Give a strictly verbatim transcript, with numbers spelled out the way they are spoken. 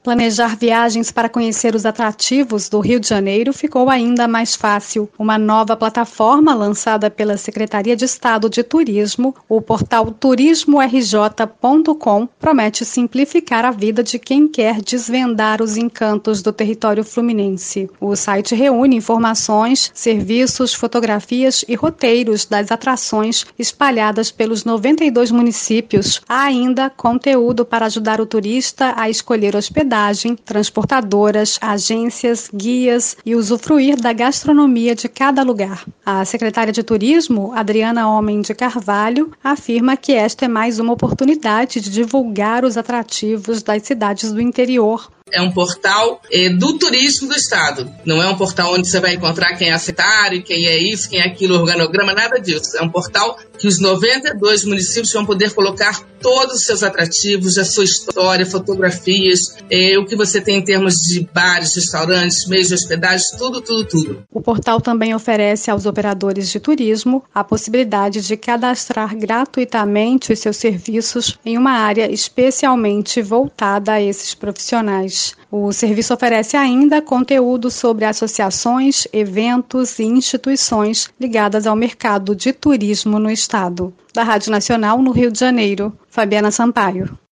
Planejar viagens para conhecer os atrativos do Rio de Janeiro ficou ainda mais fácil. Uma nova plataforma lançada pela Secretaria de Estado de Turismo, o portal turismo r j ponto com, promete simplificar a vida de quem quer desvendar os encantos do território fluminense. O site reúne informações, serviços, fotografias e roteiros das atrações espalhadas pelos noventa e dois municípios. Há ainda conteúdo para ajudar o turista a escolher hospedagem, transportadoras, agências, guias e usufruir da gastronomia de cada lugar. A secretária de Turismo, Adriana Homem de Carvalho, afirma que esta é mais uma oportunidade de divulgar os atrativos das cidades do interior. É um portal é, do turismo do estado. Não é um portal onde você vai encontrar quem é secretário, quem é isso, quem é aquilo, organograma, nada disso. É um portal que os noventa e dois municípios vão poder colocar todos os seus atrativos, a sua história, fotografias, é, o que você tem em termos de bares, restaurantes, meios de hospedagem, tudo, tudo, tudo. O portal também oferece aos operadores de turismo a possibilidade de cadastrar gratuitamente os seus serviços em uma área especialmente voltada a esses profissionais. O serviço oferece ainda conteúdo sobre associações, eventos e instituições ligadas ao mercado de turismo no estado. Da Rádio Nacional, no Rio de Janeiro, Fabiana Sampaio.